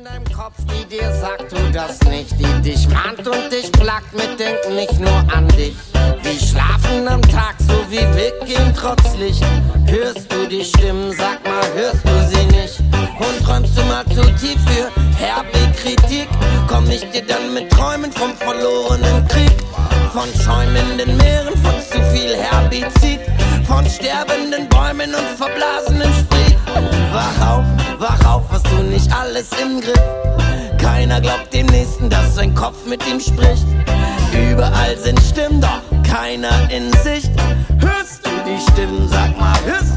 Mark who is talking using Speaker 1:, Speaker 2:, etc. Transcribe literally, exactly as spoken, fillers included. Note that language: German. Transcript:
Speaker 1: deinem Kopf, die dir sagt, tu das nicht. Die dich mahnt und dich plagt mit Denken nicht nur an dich. Wie schlafen am Tag, so wie weggehen trotz Licht. Hörst du die Stimmen, sag mal, hörst du sie nicht? Und träumst du mal zu tief für herbe Kritik? Komm ich dir dann mit Träumen vom verlorenen Krieg? Von schäumenden Meeren, von zu viel Herbizid, von sterbenden Bäumen und verblasenem Sprit. Wach auf, wach auf, hast du nicht alles im Griff? Keiner glaubt dem Nächsten, dass sein Kopf mit ihm spricht. Überall sind Stimmen, doch keiner in Sicht. Hörst du die Stimmen, sag mal, hörst